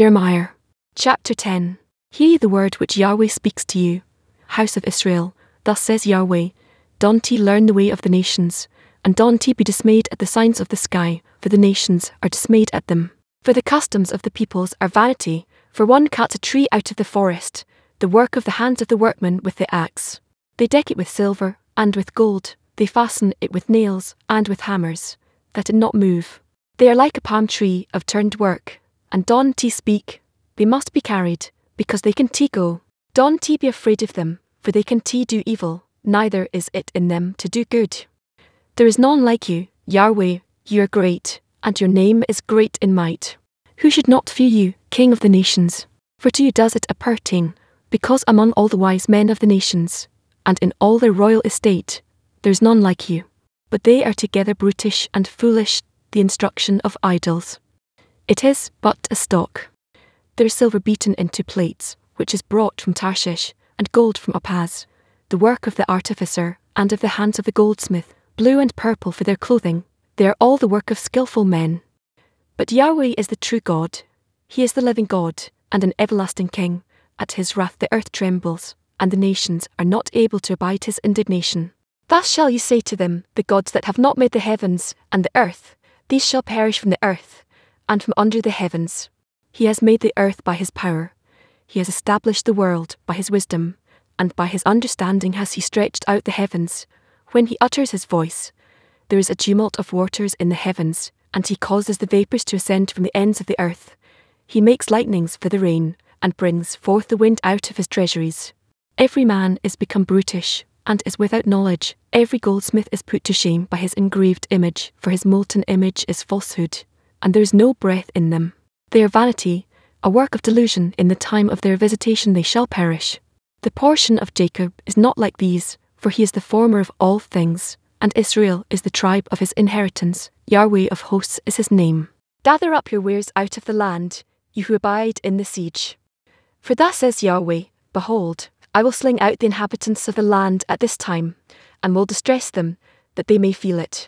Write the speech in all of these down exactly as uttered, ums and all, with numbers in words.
Jeremiah. Chapter ten. Hear ye the word which Yahweh speaks to you, house of Israel. Thus says Yahweh, Don't ye learn the way of the nations, and don't ye be dismayed at the signs of the sky, for the nations are dismayed at them. For the customs of the peoples are vanity, for one cuts a tree out of the forest, the work of the hands of the workman with the axe. They deck it with silver, and with gold, they fasten it with nails, and with hammers, that it not move. They are like a palm tree of turned work, and don't ye speak, they must be carried, because they can te go. Don't ye be afraid of them, for they can te do evil, neither is it in them to do good. There is none like you, Yahweh, you are great, and your name is great in might. Who should not fear you, King of the nations? For to you does it appertain, because among all the wise men of the nations, and in all their royal estate, there is none like you. But they are together brutish and foolish, the instruction of idols. It is but a stock. There is silver beaten into plates, which is brought from Tarshish, and gold from Upaz, the work of the artificer, and of the hands of the goldsmith, blue and purple for their clothing. They are all the work of skilful men. But Yahweh is the true God. He is the living God, and an everlasting King. At his wrath the earth trembles, and the nations are not able to abide his indignation. Thus shall ye say to them, the gods that have not made the heavens and the earth, these shall perish from the earth, and from under the heavens. He has made the earth by his power. He has established the world by his wisdom, and by his understanding has he stretched out the heavens. When he utters his voice, there is a tumult of waters in the heavens, and he causes the vapours to ascend from the ends of the earth. He makes lightnings for the rain, and brings forth the wind out of his treasuries. Every man is become brutish, and is without knowledge. Every goldsmith is put to shame by his engraved image, for his molten image is falsehood, and there is no breath in them. They are vanity, a work of delusion. In the time of their visitation they shall perish. The portion of Jacob is not like these, for he is the former of all things, and Israel is the tribe of his inheritance. Yahweh of hosts is his name. Gather up your wares out of the land, you who abide in the siege. For thus says Yahweh, Behold, I will sling out the inhabitants of the land at this time, and will distress them, that they may feel it.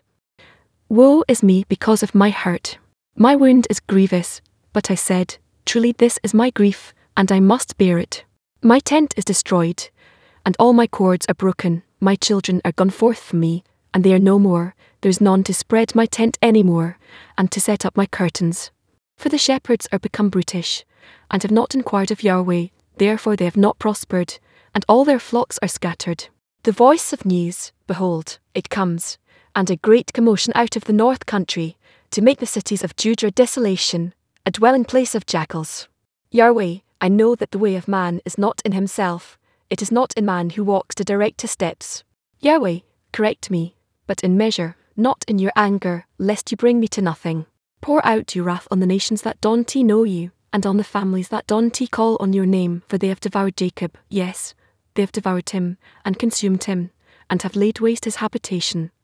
Woe is me because of my hurt. My wound is grievous, but I said, Truly this is my grief, and I must bear it. My tent is destroyed, and all my cords are broken. My children are gone forth from me, and they are no more. There is none to spread my tent any more, and to set up my curtains. For the shepherds are become brutish, and have not inquired of Yahweh, therefore they have not prospered, and all their flocks are scattered. The voice of news, behold, it comes, and a great commotion out of the north country, to make the cities of Judah a desolation, a dwelling place of jackals. Yahweh, I know that the way of man is not in himself, it is not in man who walks to direct his steps. Yahweh, correct me, but in measure, not in your anger, lest you bring me to nothing. Pour out your wrath on the nations that don't know you, and on the families that don't call on your name, for they have devoured Jacob, yes, they have devoured him, and consumed him, and have laid waste his habitation.